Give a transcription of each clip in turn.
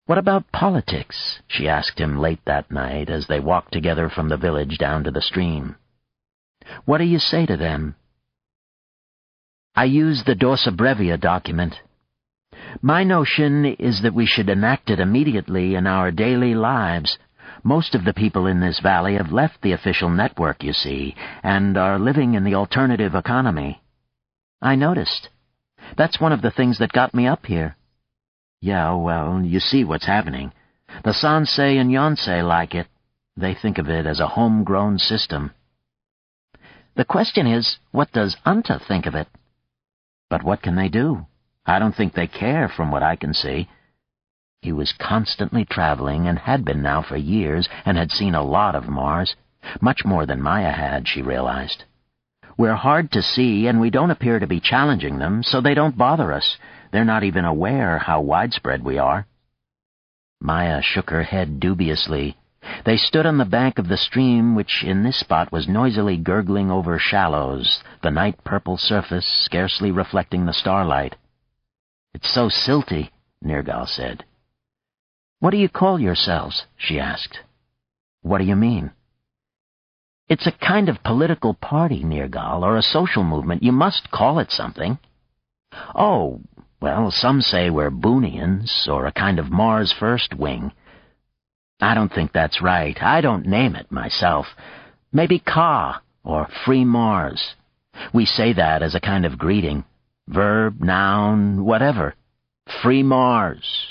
"What about politics?" she asked him late that night as they walked together from the village down to the stream. "What do you say to them?" "I use the Dorsa Brevia document. My notion is that we should enact it immediately in our daily lives. Most of the people in this valley have left the official network, you see, and are living in the alternative economy." "I noticed. That's one of the things that got me up here." "Yeah, well, you see what's happening. The Sansei and Yonsei like it. They think of it as a homegrown system." "The question is, what does Anta think of it?" "But what can they do? I don't think they care from what I can see." He was constantly traveling and had been now for years and had seen a lot of Mars. Much more than Maya had, she realized. "We're hard to see and we don't appear to be challenging them, so they don't bother us. They're not even aware how widespread we are." Maya shook her head dubiously. They stood on the bank of the stream, which in this spot was noisily gurgling over shallows, the night-purple surface scarcely reflecting the starlight. "It's so silty," Nergal said. "What do you call yourselves?" she asked. "What do you mean?" "It's a kind of political party, Nergal, or a social movement. You must call it something." "Oh, well, some say we're Boonians, or a kind of Mars First wing." "I don't think that's right. I don't name it myself. Maybe Ka, or Free Mars. We say that as a kind of greeting. Verb, noun, whatever. Free Mars."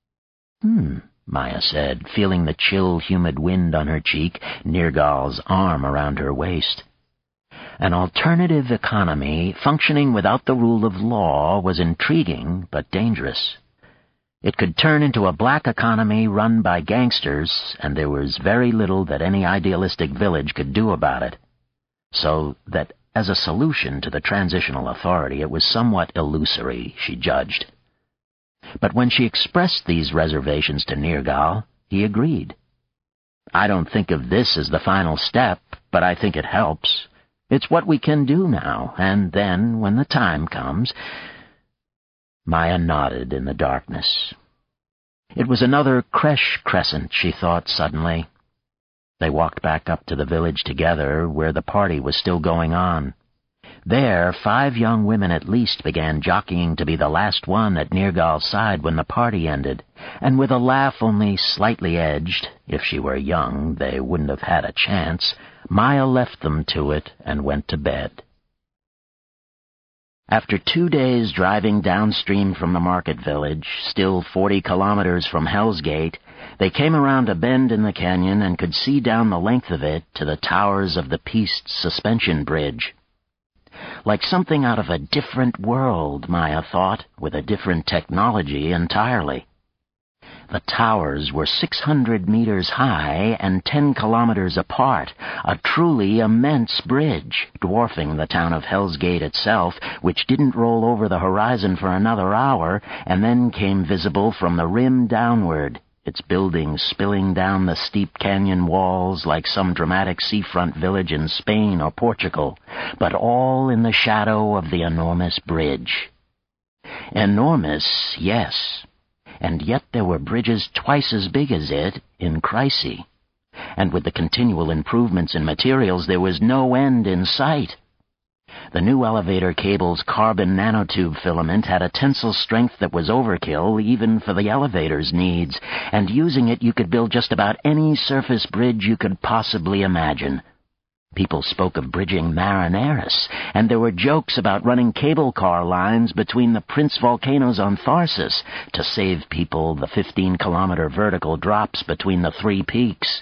Maya said, feeling the chill, humid wind on her cheek, Nergal's arm around her waist. An alternative economy functioning without the rule of law was intriguing but dangerous. It could turn into a black economy run by gangsters, and there was very little that any idealistic village could do about it. So that, as a solution to the transitional authority, it was somewhat illusory, she judged. But when she expressed these reservations to Nergal, he agreed. "I don't think of this as the final step, but I think it helps. It's what we can do now, and then, when the time comes—" Maya nodded in the darkness. It was another creche crescent, she thought suddenly. They walked back up to the village together, where the party was still going on. There, 5 young women at least began jockeying to be the last one at Nergal's side when the party ended, and with a laugh only slightly edged, if she were young, they wouldn't have had a chance, Maya left them to it and went to bed. After 2 days driving downstream from the market village, still 40 kilometers from Hell's Gate, they came around a bend in the canyon and could see down the length of it to the towers of the Piste suspension bridge. Like something out of a different world, Maya thought, with a different technology entirely. The towers were 600 meters high and 10 kilometers apart, a truly immense bridge, dwarfing the town of Hell's Gate itself, which didn't roll over the horizon for another hour, and then came visible from the rim downward, its buildings spilling down the steep canyon walls like some dramatic seafront village in Spain or Portugal, but all in the shadow of the enormous bridge. Enormous, yes. And yet there were bridges twice as big as it in Chryse. And with the continual improvements in materials, there was no end in sight. The new elevator cable's carbon nanotube filament had a tensile strength that was overkill even for the elevator's needs, and using it you could build just about any surface bridge you could possibly imagine. People spoke of bridging Marineris, and there were jokes about running cable car lines between the Prince volcanoes on Tharsis to save people the 15-kilometer vertical drops between the 3 peaks.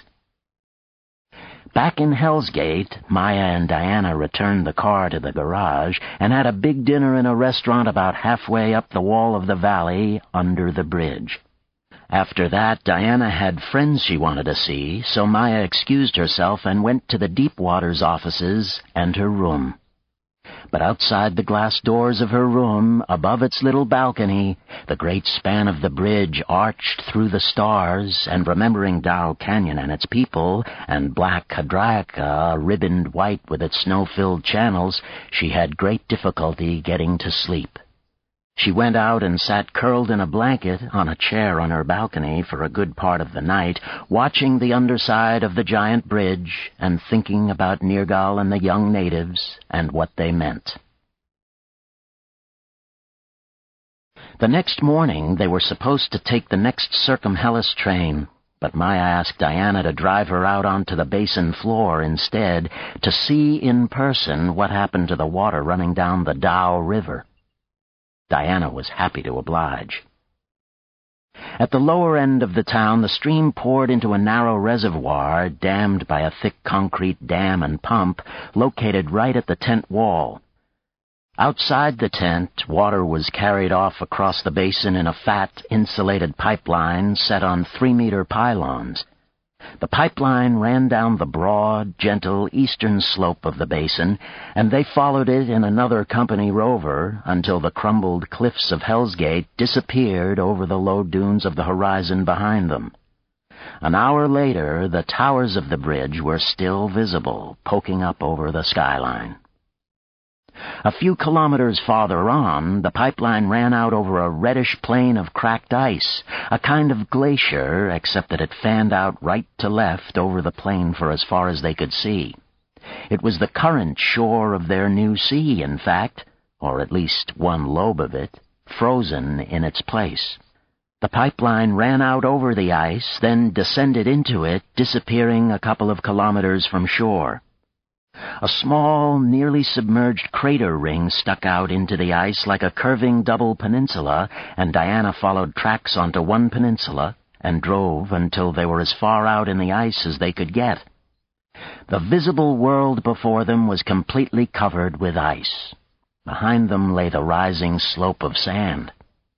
Back in Hell's Gate, Maya and Diana returned the car to the garage and had a big dinner in a restaurant about halfway up the wall of the valley under the bridge. After that, Diana had friends she wanted to see, so Maya excused herself and went to the Deepwater's offices and her room. But outside the glass doors of her room, above its little balcony, the great span of the bridge arched through the stars, and remembering Dal Canyon and its people, and Black Hadraka, ribboned white with its snow-filled channels, she had great difficulty getting to sleep. She went out and sat curled in a blanket on a chair on her balcony for a good part of the night, watching the underside of the giant bridge and thinking about Nergal and the young natives and what they meant. The next morning they were supposed to take the next Circumhellas train, but Maya asked Diana to drive her out onto the basin floor instead to see in person what happened to the water running down the Dow River. Diana was happy to oblige. At the lower end of the town, the stream poured into a narrow reservoir dammed by a thick concrete dam and pump located right at the tent wall. Outside the tent, water was carried off across the basin in a fat, insulated pipeline set on 3-meter pylons. The pipeline ran down the broad, gentle eastern slope of the basin, and they followed it in another company rover until the crumbled cliffs of Hell's Gate disappeared over the low dunes of the horizon behind them. An hour later, the towers of the bridge were still visible, poking up over the skyline. A few kilometers farther on, the pipeline ran out over a reddish plain of cracked ice, a kind of glacier, except that it fanned out right to left over the plain for as far as they could see. It was the current shore of their new sea, in fact, or at least one lobe of it, frozen in its place. The pipeline ran out over the ice, then descended into it, disappearing a couple of kilometers from shore. A small, nearly submerged crater ring stuck out into the ice like a curving double peninsula, and Diana followed tracks onto one peninsula and drove until they were as far out in the ice as they could get. The visible world before them was completely covered with ice. Behind them lay the rising slope of sand.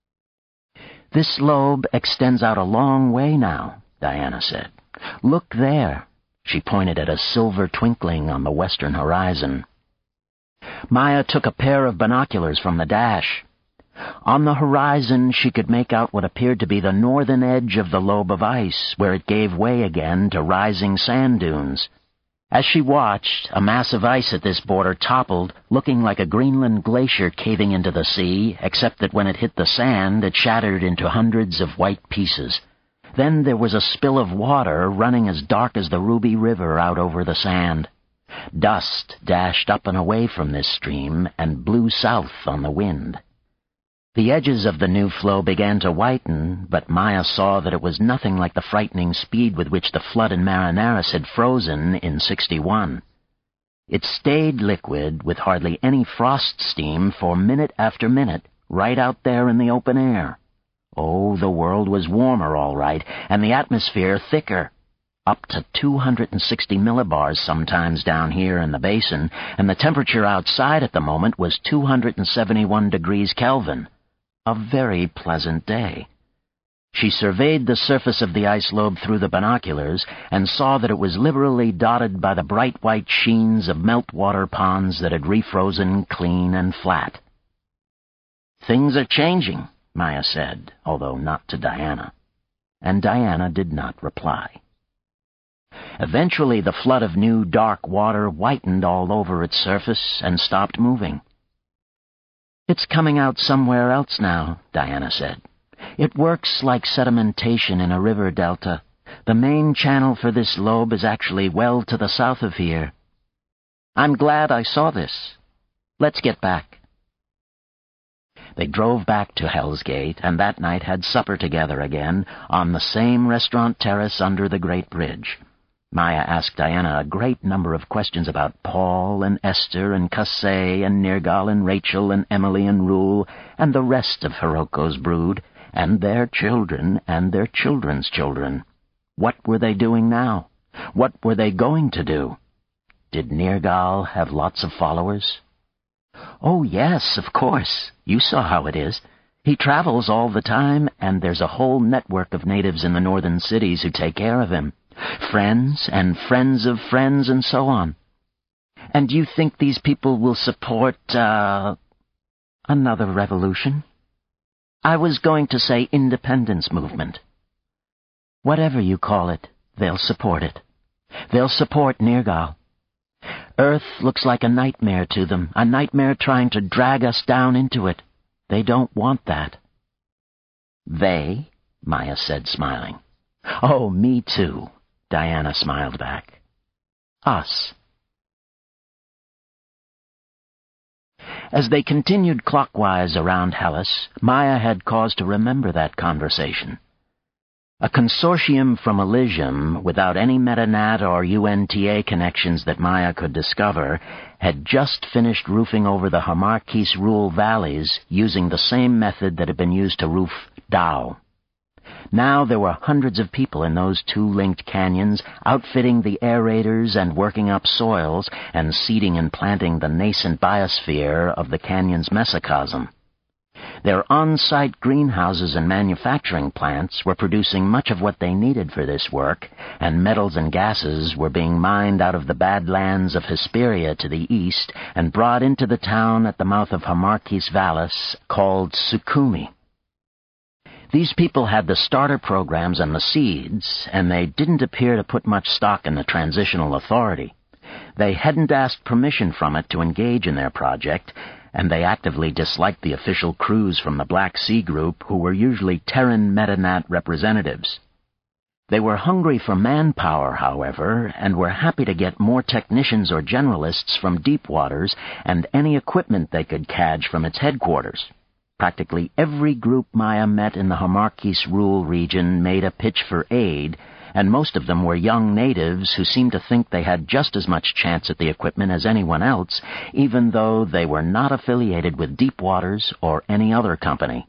"This lobe extends out a long way now," Diana said. "Look there." She pointed at a silver twinkling on the western horizon. Maya took a pair of binoculars from the dash. On the horizon she could make out what appeared to be the northern edge of the lobe of ice, where it gave way again to rising sand dunes. As she watched, a mass of ice at this border toppled, looking like a Greenland glacier caving into the sea, except that when it hit the sand, it shattered into hundreds of white pieces. Then there was a spill of water running as dark as the Ruby River out over the sand. Dust dashed up and away from this stream and blew south on the wind. The edges of the new flow began to whiten, but Maya saw that it was nothing like the frightening speed with which the flood in Marineris had frozen in 61. It stayed liquid with hardly any frost steam for minute after minute, right out there in the open air. Oh, the world was warmer, all right, and the atmosphere thicker. Up to 260 millibars sometimes down here in the basin, and the temperature outside at the moment was 271 degrees Kelvin. A very pleasant day. She surveyed the surface of the ice lobe through the binoculars and saw that it was liberally dotted by the bright white sheens of meltwater ponds that had refrozen clean and flat. "Things are changing," Maya said, although not to Diana. And Diana did not reply. Eventually the flood of new dark water whitened all over its surface and stopped moving. "It's coming out somewhere else now," Diana said. "It works like sedimentation in a river delta. The main channel for this lobe is actually well to the south of here. I'm glad I saw this. Let's get back." They drove back to Hell's Gate, and that night had supper together again on the same restaurant terrace under the Great Bridge. Maya asked Diana a great number of questions about Paul and Esther and Casey and Nergal and Rachel and Emily and Rule and the rest of Hiroko's brood, and their children and their children's children. What were they doing now? What were they going to do? Did Nergal have lots of followers? "Oh, yes, of course. You saw how it is. He travels all the time, and there's a whole network of natives in the northern cities who take care of him. Friends and friends of friends and so on. And you think these people will support, another revolution? I was going to say independence movement. Whatever you call it, they'll support it. They'll support Nergal. Earth looks like a nightmare to them, a nightmare trying to drag us down into it. They don't want that." "They?" Maya said, smiling. "Oh, me too," Diana smiled back. "Us." As they continued clockwise around Hellas, Maya had cause to remember that conversation. A consortium from Elysium, without any Metanat or UNTA connections that Maya could discover, had just finished roofing over the Hamarkis Rule valleys using the same method that had been used to roof Tao. Now there were hundreds of people in those two linked canyons, outfitting the aerators and working up soils and seeding and planting the nascent biosphere of the canyon's mesocosm. Their on-site greenhouses and manufacturing plants were producing much of what they needed for this work, and metals and gases were being mined out of the badlands of Hesperia to the east and brought into the town at the mouth of Hamarkis Vallis called Sukhumi. These people had the starter programs and the seeds, and they didn't appear to put much stock in the transitional authority. They hadn't asked permission from it to engage in their project, and they actively disliked the official crews from the Black Sea Group, who were usually Terran Metanat representatives. They were hungry for manpower, however, and were happy to get more technicians or generalists from deep waters and any equipment they could cadge from its headquarters. Practically every group Maya met in the Hamarkis Rule region made a pitch for aid, and most of them were young natives who seemed to think they had just as much chance at the equipment as anyone else, even though they were not affiliated with Deep Waters or any other company.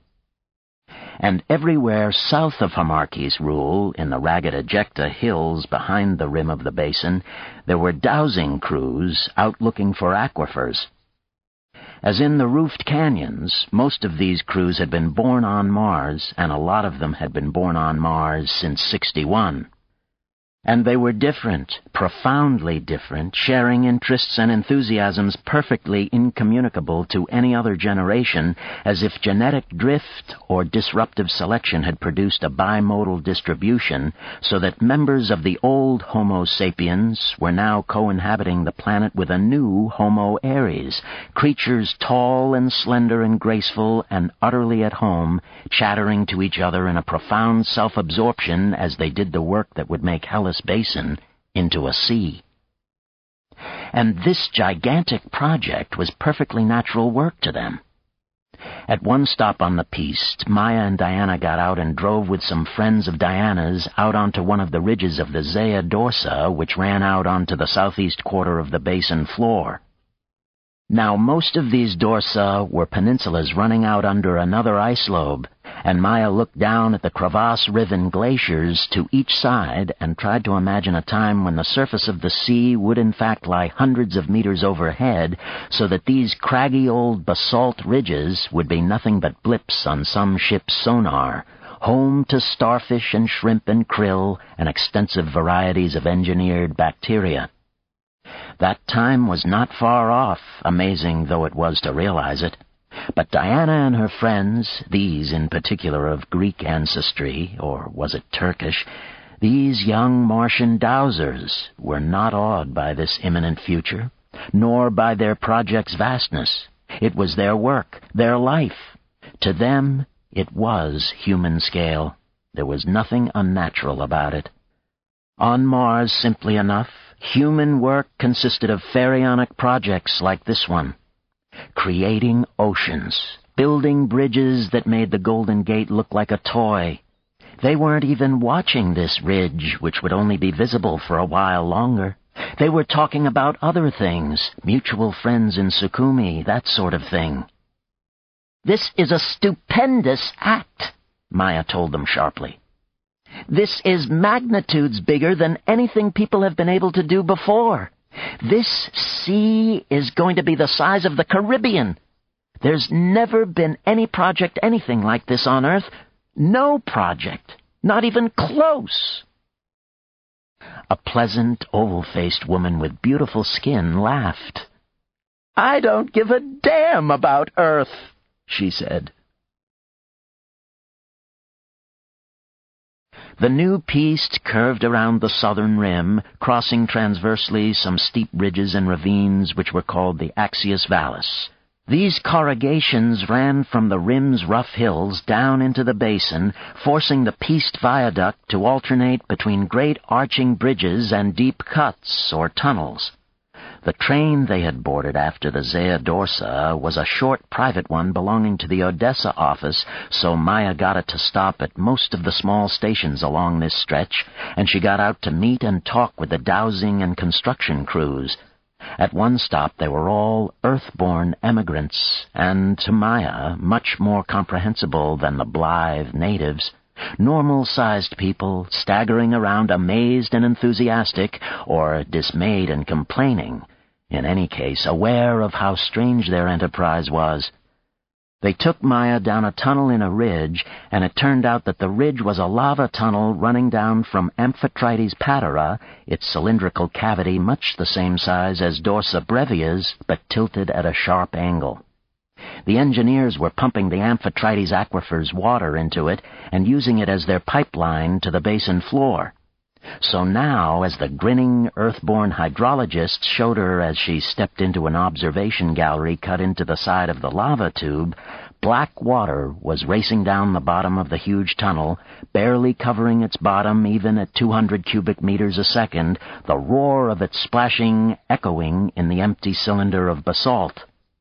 And everywhere south of Hamarkis Rule, in the ragged Ejecta hills behind the rim of the basin, there were dowsing crews out looking for aquifers. As in the roofed canyons, most of these crews had been born on Mars, and a lot of them had been born on Mars since '61. And they were different, profoundly different, sharing interests and enthusiasms perfectly incommunicable to any other generation, as if genetic drift or disruptive selection had produced a bimodal distribution, so that members of the old Homo sapiens were now co-inhabiting the planet with a new Homo eres, creatures tall and slender and graceful and utterly at home, chattering to each other in a profound self-absorption as they did the work that would make Hellas Basin into a sea. And this gigantic project was perfectly natural work to them. At one stop on the piste, Maya and Diana got out and drove with some friends of Diana's out onto one of the ridges of the Zea Dorsa, which ran out onto the southeast quarter of the basin floor. Now, most of these dorsa were peninsulas running out under another ice lobe, and Maya looked down at the crevasse-riven glaciers to each side and tried to imagine a time when the surface of the sea would in fact lie hundreds of meters overhead, so that these craggy old basalt ridges would be nothing but blips on some ship's sonar, home to starfish and shrimp and krill and extensive varieties of engineered bacteria. That time was not far off, amazing though it was to realize it. But Diana and her friends, these in particular of Greek ancestry, or was it Turkish, these young Martian dowsers, were not awed by this imminent future, nor by their project's vastness. It was their work, their life. To them, it was human scale. There was nothing unnatural about it. On Mars, simply enough, human work consisted of pharaonic projects like this one. Creating oceans, building bridges that made the Golden Gate look like a toy. They weren't even watching this ridge, which would only be visible for a while longer. They were talking about other things, mutual friends in Sukhumi, that sort of thing. "This is a stupendous act," Maya told them sharply. "This is magnitudes bigger than anything people have been able to do before. This sea is going to be the size of the Caribbean. There's never been any project anything like this on Earth. No project. Not even close." A pleasant, oval-faced woman with beautiful skin laughed. "I don't give a damn about Earth," she said. The new piste curved around the southern rim, crossing transversely some steep ridges and ravines which were called the Axius Vallis. These corrugations ran from the rim's rough hills down into the basin, forcing the pieced viaduct to alternate between great arching bridges and deep cuts or tunnels. The train they had boarded after the Zea Dorsa was a short private one belonging to the Odessa office, so Maya got it to stop at most of the small stations along this stretch, and she got out to meet and talk with the dowsing and construction crews. At one stop they were all earth-born emigrants, and, to Maya, much more comprehensible than the blithe natives. Normal-sized people, staggering around amazed and enthusiastic, or dismayed and complaining, in any case aware of how strange their enterprise was. They took Maya down a tunnel in a ridge, and it turned out that the ridge was a lava tunnel running down from Amphitrite Patera, its cylindrical cavity much the same size as Dorsa Brevia's, but tilted at a sharp angle. The engineers were pumping the Amphitrite aquifer's water into it and using it as their pipeline to the basin floor. So now, as the grinning, earth-born hydrologist showed her as she stepped into an observation gallery cut into the side of the lava tube, black water was racing down the bottom of the huge tunnel, barely covering its bottom even at 200 cubic meters a second, the roar of its splashing echoing in the empty cylinder of basalt.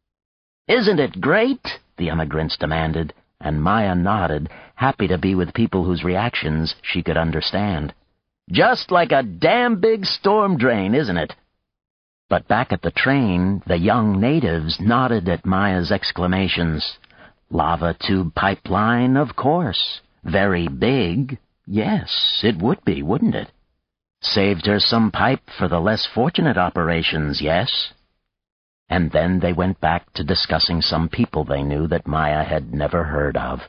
"Isn't it great?" the emigrants demanded, and Maya nodded, happy to be with people whose reactions she could understand. "Just like a damn big storm drain, isn't it?" But back at the train, the young natives nodded at Maya's exclamations. Lava tube pipeline, of course. Very big. Yes, it would be, wouldn't it? Saved her some pipe for the less fortunate operations, yes? And then they went back to discussing some people they knew that Maya had never heard of.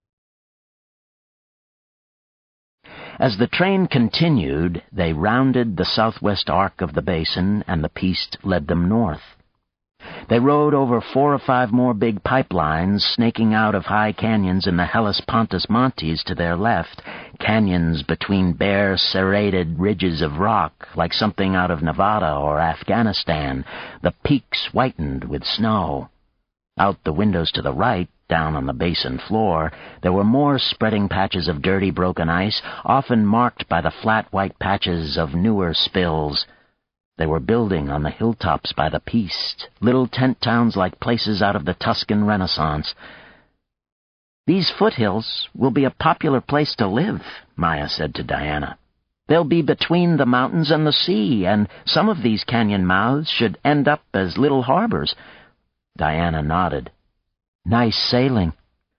As the train continued, they rounded the southwest arc of the basin, and the piste led them north. They rode over 4 or 5 more big pipelines snaking out of high canyons in the Hellespontus Montes to their left, canyons between bare, serrated ridges of rock, like something out of Nevada or Afghanistan, the peaks whitened with snow. Out the windows to the right, down on the basin floor, there were more spreading patches of dirty broken ice, often marked by the flat white patches of newer spills. They were building on the hilltops by the piste, little tent towns like places out of the Tuscan Renaissance. "These foothills will be a popular place to live," Maya said to Diana. "They'll be between the mountains and the sea, and some of these canyon mouths should end up as little harbors." Diana nodded. "Nice sailing."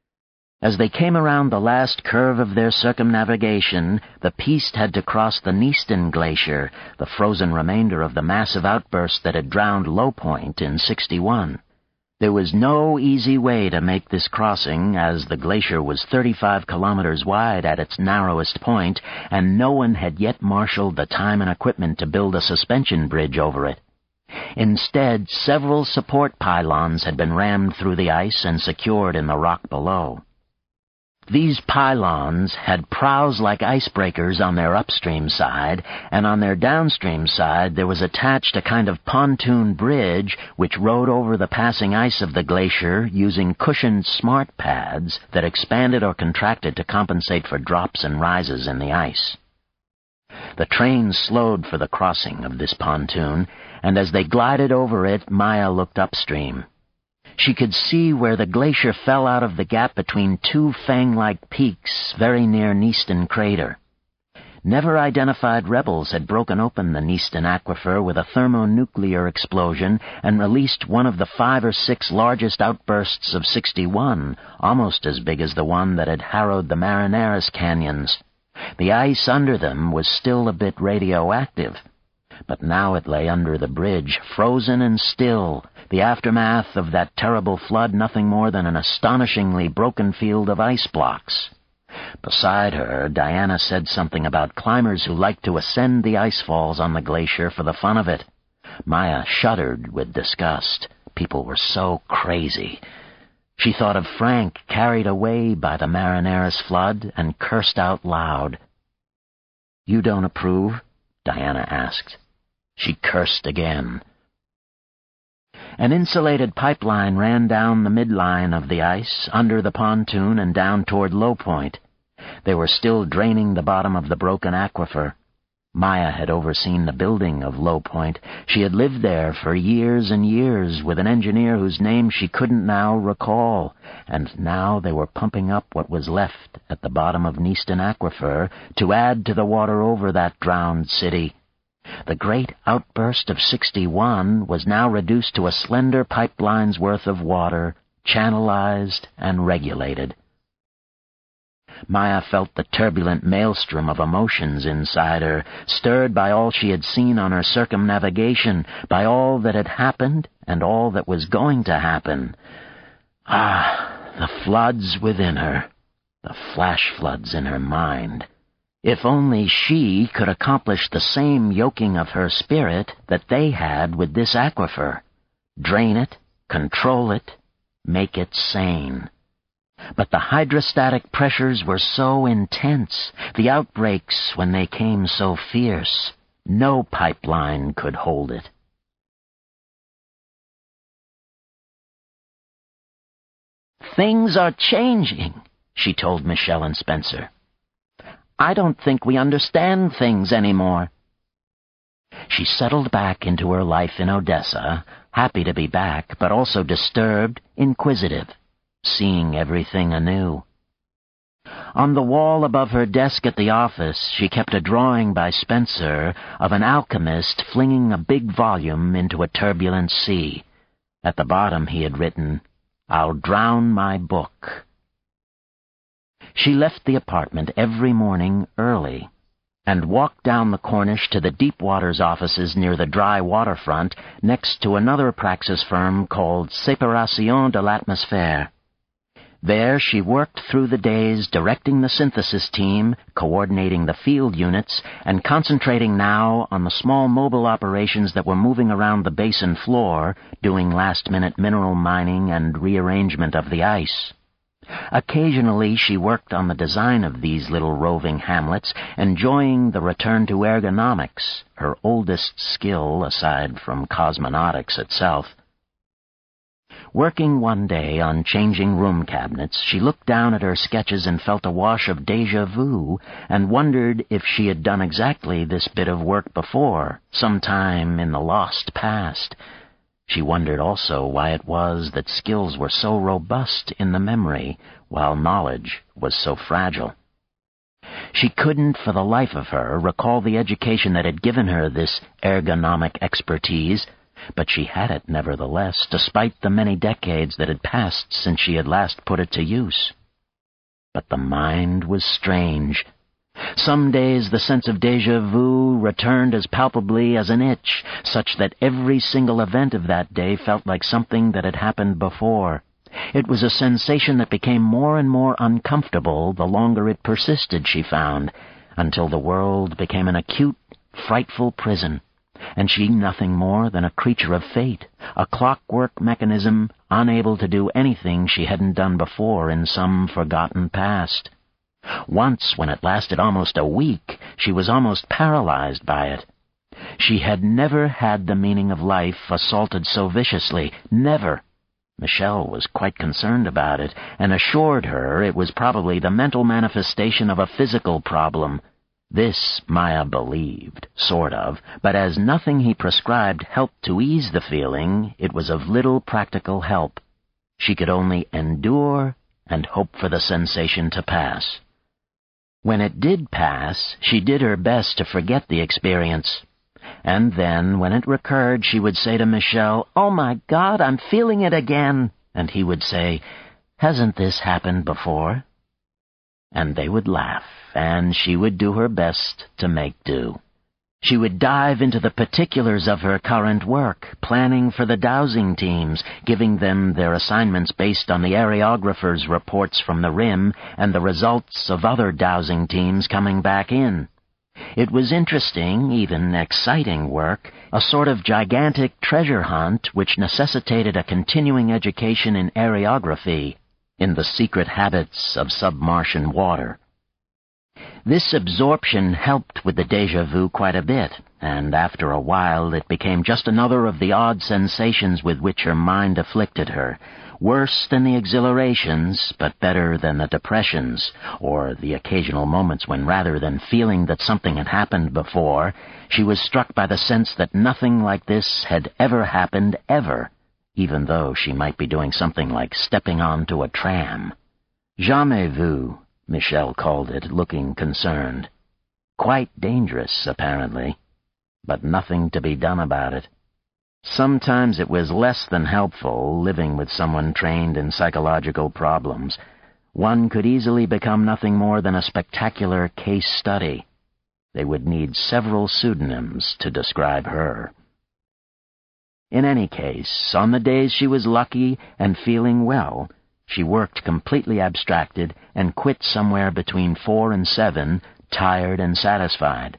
As they came around the last curve of their circumnavigation, the piste had to cross the Neaston Glacier, the frozen remainder of the massive outburst that had drowned Low Point in '61. There was no easy way to make this crossing, as the glacier was 35 kilometers wide at its narrowest point, and no one had yet marshaled the time and equipment to build a suspension bridge over it. Instead, several support pylons had been rammed through the ice and secured in the rock below. These pylons had prows like icebreakers on their upstream side, and on their downstream side there was attached a kind of pontoon bridge which rode over the passing ice of the glacier using cushioned smart pads that expanded or contracted to compensate for drops and rises in the ice. The train slowed for the crossing of this pontoon, and as they glided over it, Maya looked upstream. She could see where the glacier fell out of the gap between 2 fang-like peaks very near Neaston Crater. Never-identified rebels had broken open the Neaston Aquifer with a thermonuclear explosion and released one of the 5 or 6 largest outbursts of '61, almost as big as the one that had harrowed the Marineris canyons. The ice under them was still a bit radioactive, but now it lay under the bridge, frozen and still, the aftermath of that terrible flood nothing more than an astonishingly broken field of ice blocks. Beside her, Diana said something about climbers who liked to ascend the ice falls on the glacier for the fun of it. Maya shuddered with disgust. People were so crazy. She thought of Frank carried away by the Marineris flood and cursed out loud. "You don't approve?" Diana asked. She cursed again. An insulated pipeline ran down the midline of the ice, under the pontoon and down toward Low Point. They were still draining the bottom of the broken aquifer. Maya had overseen the building of Low Point. She had lived there for years and years with an engineer whose name she couldn't now recall, and now they were pumping up what was left at the bottom of Neaston Aquifer to add to the water over that drowned city. The great outburst of 61 was now reduced to a slender pipeline's worth of water, channelized and regulated. Maya felt the turbulent maelstrom of emotions inside her, stirred by all she had seen on her circumnavigation, by all that had happened and all that was going to happen. Ah, the floods within her, the flash floods in her mind. If only she could accomplish the same yoking of her spirit that they had with this aquifer. Drain it, control it, make it sane. But the hydrostatic pressures were so intense, the outbreaks when they came so fierce, no pipeline could hold it. "Things are changing," she told Michelle and Spencer. "I don't think we understand things anymore." She settled back into her life in Odessa, happy to be back, but also disturbed, inquisitive, seeing everything anew. On the wall above her desk at the office, she kept a drawing by Spencer of an alchemist flinging a big volume into a turbulent sea. At the bottom he had written, "I'll drown my book." She left the apartment every morning early and walked down the Corniche to the Deep Waters offices near the dry waterfront next to another praxis firm called Séparation de l'Atmosphère. There she worked through the days directing the synthesis team, coordinating the field units, and concentrating now on the small mobile operations that were moving around the basin floor, doing last-minute mineral mining and rearrangement of the ice. Occasionally she worked on the design of these little roving hamlets, enjoying the return to ergonomics, her oldest skill aside from cosmonautics itself. Working one day on changing room cabinets, she looked down at her sketches and felt a wash of déjà vu, and wondered if she had done exactly this bit of work before, sometime in the lost past. She wondered also why it was that skills were so robust in the memory, while knowledge was so fragile. She couldn't, for the life of her, recall the education that had given her this ergonomic expertise, but she had it nevertheless, despite the many decades that had passed since she had last put it to use. But the mind was strange. Some days the sense of déjà vu returned as palpably as an itch, such that every single event of that day felt like something that had happened before. It was a sensation that became more and more uncomfortable the longer it persisted, she found, until the world became an acute, frightful prison, and she nothing more than a creature of fate, a clockwork mechanism unable to do anything she hadn't done before in some forgotten past. Once, when it lasted almost a week, she was almost paralyzed by it. She had never had the meaning of life assaulted so viciously, never. Michelle was quite concerned about it, and assured her it was probably the mental manifestation of a physical problem. This Maya believed, sort of, but as nothing he prescribed helped to ease the feeling, it was of little practical help. She could only endure and hope for the sensation to pass. When it did pass, she did her best to forget the experience. And then, when it recurred, she would say to Michelle, "Oh my God, I'm feeling it again." And he would say, "Hasn't this happened before?" And they would laugh, and she would do her best to make do. She would dive into the particulars of her current work, planning for the dowsing teams, giving them their assignments based on the areographers' reports from the rim and the results of other dowsing teams coming back in. It was interesting, even exciting work, a sort of gigantic treasure hunt which necessitated a continuing education in areography, in the secret habits of submartian water. This absorption helped with the déjà vu quite a bit, and after a while it became just another of the odd sensations with which her mind afflicted her, worse than the exhilarations, but better than the depressions, or the occasional moments when, rather than feeling that something had happened before, she was struck by the sense that nothing like this had ever happened ever, even though she might be doing something like stepping onto a tram. Jamais vu, Michel called it, looking concerned. Quite dangerous, apparently, but nothing to be done about it. Sometimes it was less than helpful, living with someone trained in psychological problems. One could easily become nothing more than a spectacular case study. They would need several pseudonyms to describe her. In any case, on the days she was lucky and feeling well, she worked completely abstracted and quit somewhere between 4 and 7, tired and satisfied.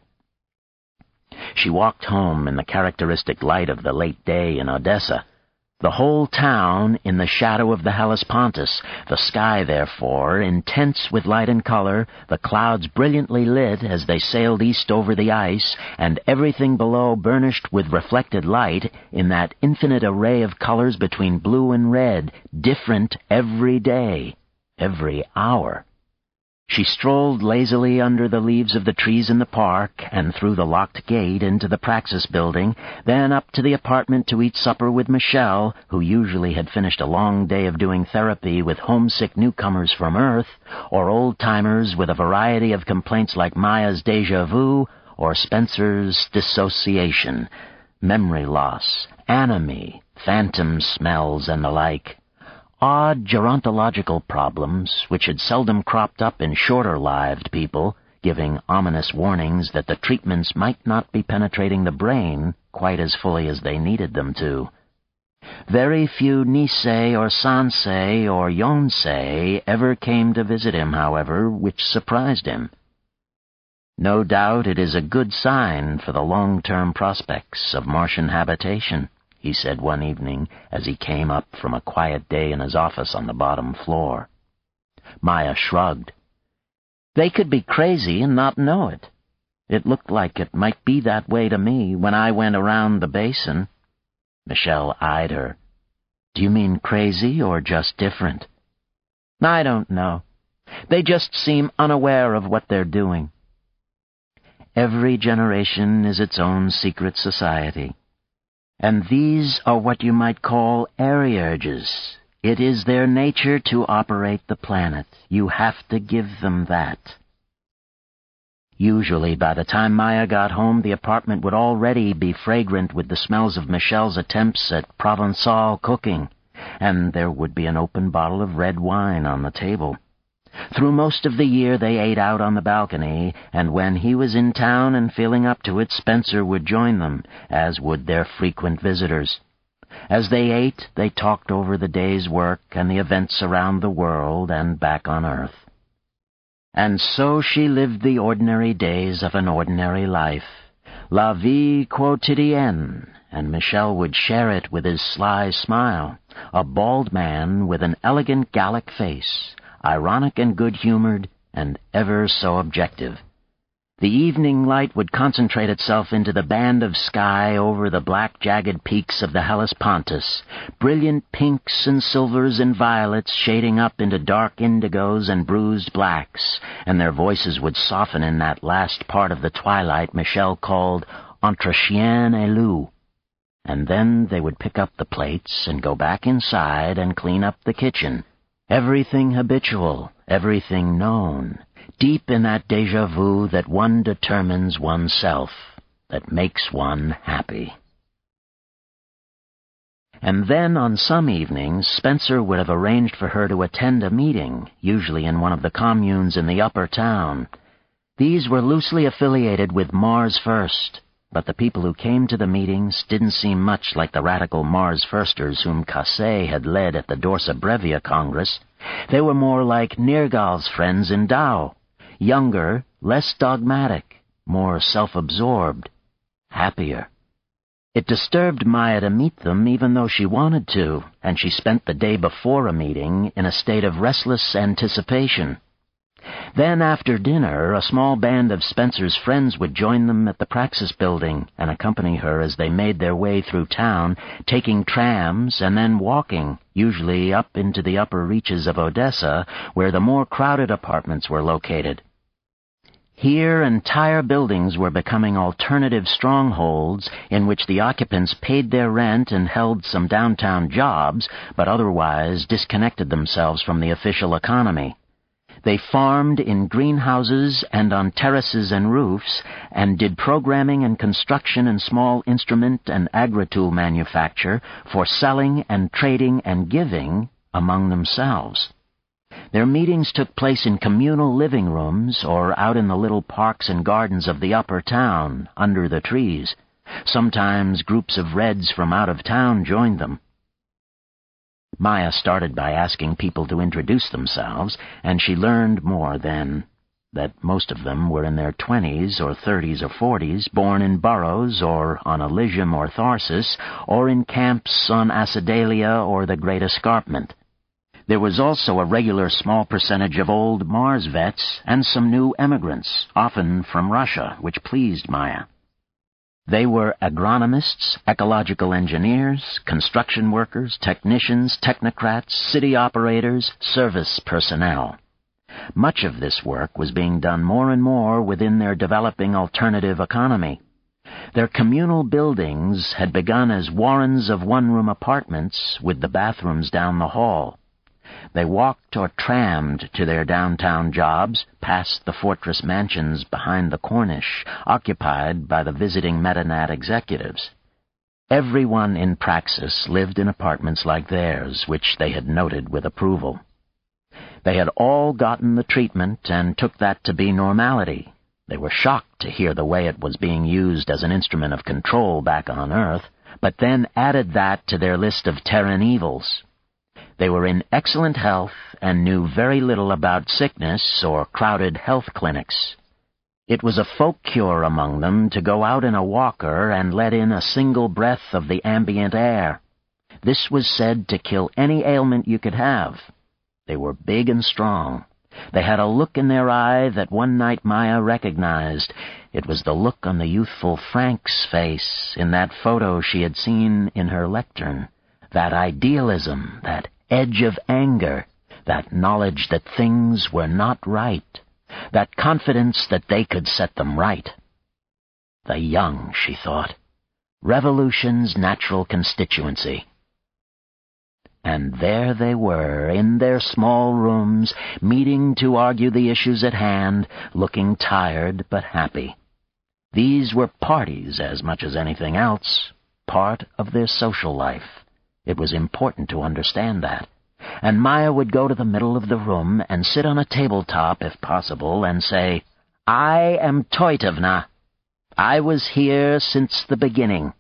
She walked home in the characteristic light of the late day in Odessa, the whole town in the shadow of the Hellespontus, the sky, therefore, intense with light and color, the clouds brilliantly lit as they sailed east over the ice, and everything below burnished with reflected light in that infinite array of colors between blue and red, different every day, every hour. She strolled lazily under the leaves of the trees in the park and through the locked gate into the Praxis building, then up to the apartment to eat supper with Michel, who usually had finished a long day of doing therapy with homesick newcomers from Earth, or old-timers with a variety of complaints like Maya's déjà vu or Spencer's dissociation, memory loss, anomie, phantom smells, and the like. Odd gerontological problems, which had seldom cropped up in shorter-lived people, giving ominous warnings that the treatments might not be penetrating the brain quite as fully as they needed them to. Very few Nisei or Sansei or Yonsei ever came to visit him, however, which surprised him. No doubt it is a good sign for the long-term prospects of Martian habitation, he said one evening as he came up from a quiet day in his office on the bottom floor. Maya shrugged. They could be crazy and not know it. It looked like it might be that way to me when I went around the basin. Michel eyed her. Do you mean crazy or just different? I don't know. They just seem unaware of what they're doing. Every generation is its own secret society. And these are what you might call Ariurges. It is their nature to operate the planet. You have to give them that. Usually, by the time Maya got home, the apartment would already be fragrant with the smells of Michel's attempts at Provençal cooking, and there would be an open bottle of red wine on the table. Through most of the year they ate out on the balcony, and when he was in town and feeling up to it, Spencer would join them, as would their frequent visitors. As they ate, they talked over the day's work and the events around the world and back on Earth. And so she lived the ordinary days of an ordinary life, la vie quotidienne, and Michel would share it with his sly smile, a bald man with an elegant Gallic face, ironic and good-humored, and ever so objective. The evening light would concentrate itself into the band of sky over the black jagged peaks of the Hellespontus, brilliant pinks and silvers and violets shading up into dark indigos and bruised blacks, and their voices would soften in that last part of the twilight Michel called entre chien et loup. And then they would pick up the plates and go back inside and clean up the kitchen. Everything habitual, everything known, deep in that déjà vu that one determines oneself, that makes one happy. And then on some evenings, Spencer would have arranged for her to attend a meeting, usually in one of the communes in the upper town. These were loosely affiliated with Mars First, but the people who came to the meetings didn't seem much like the radical Mars Firsters whom Cassé had led at the Dorsa Brevia Congress. They were more like Nergal's friends in Tao, younger, less dogmatic, more self-absorbed, happier. It disturbed Maya to meet them even though she wanted to, and she spent the day before a meeting in a state of restless anticipation. Then, after dinner, a small band of Spencer's friends would join them at the Praxis building and accompany her as they made their way through town, taking trams and then walking, usually up into the upper reaches of Odessa, where the more crowded apartments were located. Here, entire buildings were becoming alternative strongholds in which the occupants paid their rent and held some downtown jobs, but otherwise disconnected themselves from the official economy. They farmed in greenhouses and on terraces and roofs, and did programming and construction and small instrument and agri-tool manufacture for selling and trading and giving among themselves. Their meetings took place in communal living rooms or out in the little parks and gardens of the upper town, under the trees. Sometimes groups of Reds from out of town joined them. Maya started by asking people to introduce themselves, and she learned more then, that most of them were in their 20s or 30s or 40s, born in burrows or on Elysium or Tharsis, or in camps on Acidalia or the Great Escarpment. There was also a regular small percentage of old Mars vets and some new emigrants, often from Russia, which pleased Maya. They were agronomists, ecological engineers, construction workers, technicians, technocrats, city operators, service personnel. Much of this work was being done more and more within their developing alternative economy. Their communal buildings had begun as warrens of one-room apartments with the bathrooms down the hall. They walked or trammed to their downtown jobs, past the fortress mansions behind the Corniche, occupied by the visiting Metanat executives. Everyone in Praxis lived in apartments like theirs, which they had noted with approval. They had all gotten the treatment and took that to be normality. They were shocked to hear the way it was being used as an instrument of control back on Earth, but then added that to their list of Terran evils. They were in excellent health and knew very little about sickness or crowded health clinics. It was a folk cure among them to go out in a walker and let in a single breath of the ambient air. This was said to kill any ailment you could have. They were big and strong. They had a look in their eye that one night Maya recognized. It was the look on the youthful Frank's face in that photo she had seen in her lectern. That idealism, that edge of anger, that knowledge that things were not right, that confidence that they could set them right. The young, she thought. Revolution's natural constituency. And there they were, in their small rooms, meeting to argue the issues at hand, looking tired but happy. These were parties as much as anything else, part of their social life. It was important to understand that. And Maya would go to the middle of the room and sit on a tabletop, if possible, and say, "I am Toitovna. I was here since the beginning."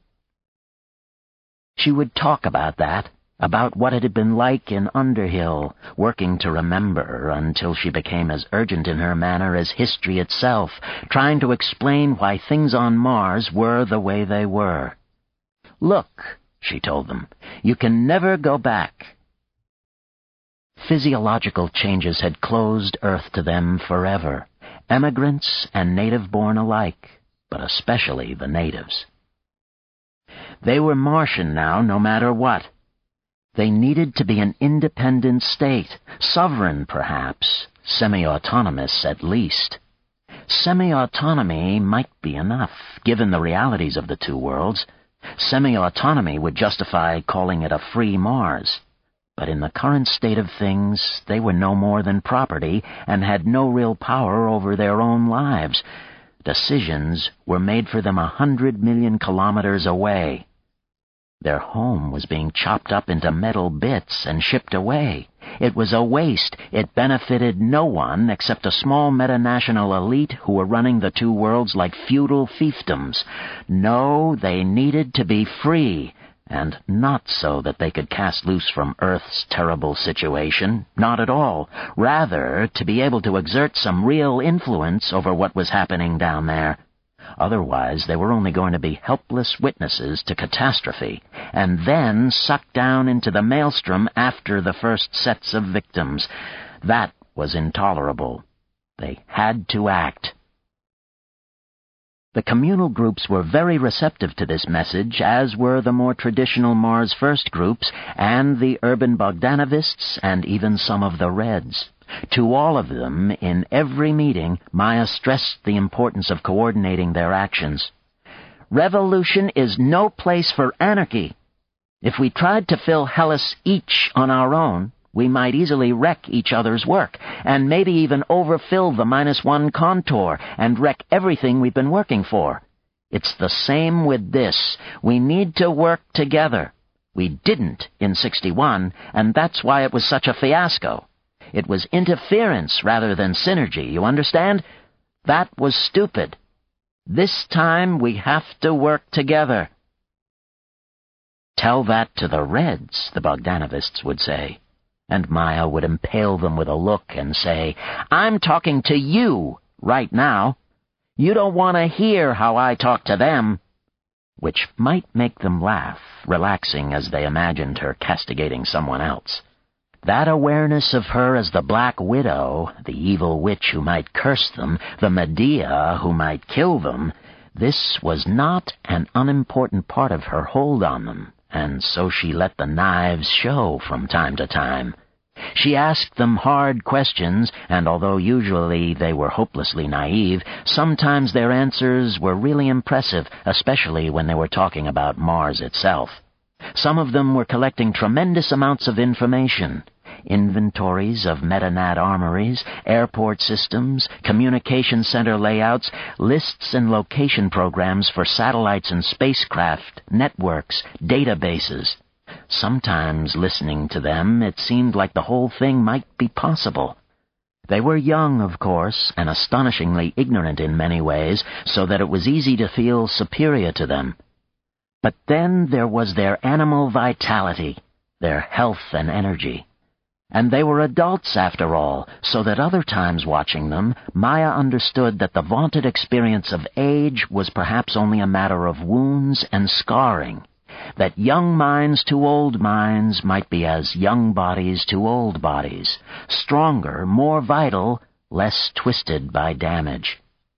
She would talk about that, about what it had been like in Underhill, working to remember until she became as urgent in her manner as history itself, trying to explain why things on Mars were the way they were. "Look," she told them, "you can never go back." Physiological changes had closed Earth to them forever, emigrants and native-born alike, but especially the natives. They were Martian now, no matter what. They needed to be an independent state, sovereign perhaps, semi-autonomous at least. Semi-autonomy might be enough, given the realities of the two worlds. Semi-autonomy would justify calling it a free Mars. But in the current state of things, they were no more than property and had no real power over their own lives. Decisions were made for them 100 million kilometers away. Their home was being chopped up into metal bits and shipped away. It was a waste. It benefited no one except a small metanational elite who were running the two worlds like feudal fiefdoms. No, they needed to be free, and not so that they could cast loose from Earth's terrible situation. Not at all. Rather, to be able to exert some real influence over what was happening down there. Otherwise, they were only going to be helpless witnesses to catastrophe, and then sucked down into the maelstrom after the first sets of victims. That was intolerable. They had to act. The communal groups were very receptive to this message, as were the more traditional Mars First groups and the urban Bogdanovists and even some of the Reds. To all of them, in every meeting, Maya stressed the importance of coordinating their actions. Revolution is no place for anarchy. If we tried to fill Hellas each on our own, we might easily wreck each other's work, and maybe even overfill the -1 contour and wreck everything we've been working for. It's the same with this. We need to work together. We didn't in 61, and that's why it was such a fiasco. It was interference rather than synergy, you understand? That was stupid. This time we have to work together. Tell that to the Reds, the Bogdanovists would say. And Maya would impale them with a look and say, I'm talking to you right now. You don't want to hear how I talk to them. Which might make them laugh, relaxing as they imagined her castigating someone else. That awareness of her as the Black Widow, the evil witch who might curse them, the Medea who might kill them, this was not an unimportant part of her hold on them, and so she let the knives show from time to time. She asked them hard questions, and although usually they were hopelessly naive, sometimes their answers were really impressive, especially when they were talking about Mars itself. Some of them were collecting tremendous amounts of information. Inventories of Metanat armories, airport systems, communication center layouts, lists and location programs for satellites and spacecraft, networks, databases. Sometimes, listening to them, it seemed like the whole thing might be possible. They were young, of course, and astonishingly ignorant in many ways, so that it was easy to feel superior to them. But then there was their animal vitality, their health and energy. And they were adults, after all, so that other times watching them, Maya understood that the vaunted experience of age was perhaps only a matter of wounds and scarring, that young minds to old minds might be as young bodies to old bodies, stronger, more vital, less twisted by damage.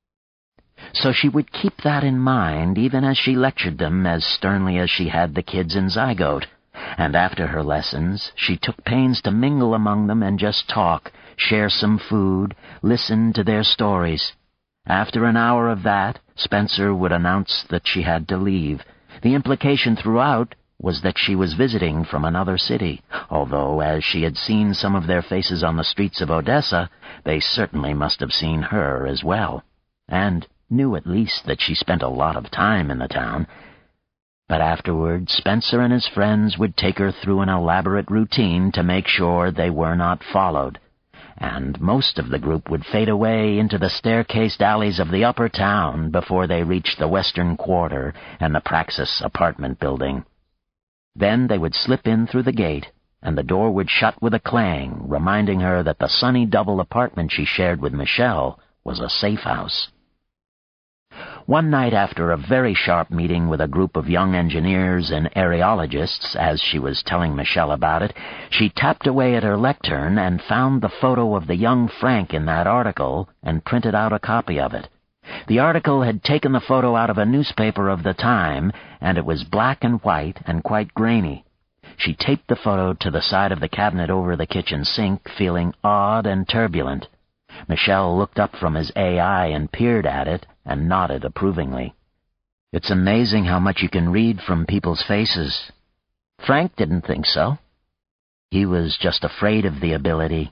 So she would keep that in mind even as she lectured them as sternly as she had the kids in Zygote. And after her lessons, she took pains to mingle among them and just talk, share some food, listen to their stories. After an hour of that, Spencer would announce that she had to leave. The implication throughout was that she was visiting from another city, although, as she had seen some of their faces on the streets of Odessa, they certainly must have seen her as well, and knew at least that she spent a lot of time in the town. But afterward, Spencer and his friends would take her through an elaborate routine to make sure they were not followed, and most of the group would fade away into the staircased alleys of the upper town before they reached the Western Quarter and the Praxis apartment building. Then they would slip in through the gate, and the door would shut with a clang, reminding her that the sunny double apartment she shared with Michelle was a safe house. One night after a very sharp meeting with a group of young engineers and aerologists, as she was telling Michelle about it, she tapped away at her lectern and found the photo of the young Frank in that article and printed out a copy of it. The article had taken the photo out of a newspaper of the time, and it was black and white and quite grainy. She taped the photo to the side of the cabinet over the kitchen sink, feeling awed and turbulent. Michelle looked up from his AI and peered at it and nodded approvingly. It's amazing how much you can read from people's faces. Frank didn't think so. He was just afraid of the ability.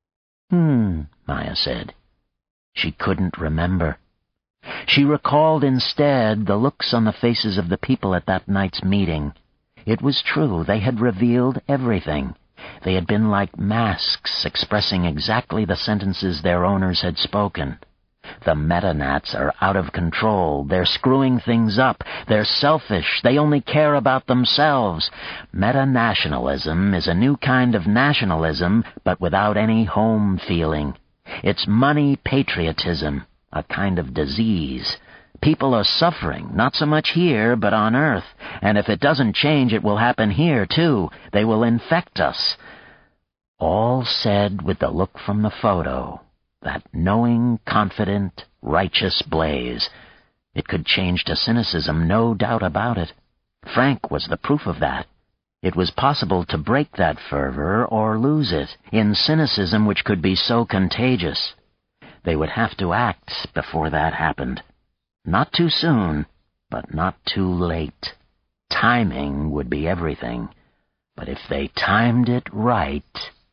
Maya said. She couldn't remember. She recalled instead the looks on the faces of the people at that night's meeting. It was true, they had revealed everything. They had been like masks expressing exactly the sentences their owners had spoken. The Metanats are out of control. They're screwing things up. They're selfish. They only care about themselves. Meta-nationalism is a new kind of nationalism, but without any home feeling. It's money patriotism, a kind of disease. People are suffering, not so much here, but on Earth, and if it doesn't change, it will happen here, too. They will infect us. All said with the look from the photo, that knowing, confident, righteous blaze. It could change to cynicism, no doubt about it. Frank was the proof of that. It was possible to break that fervor or lose it in cynicism which could be so contagious. They would have to act before that happened. Not too soon, but not too late. Timing would be everything. But if they timed it right...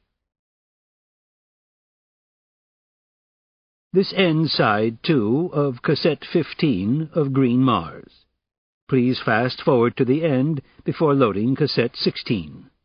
This ends side 2 of cassette 15 of Green Mars. Please fast forward to the end before loading cassette 16.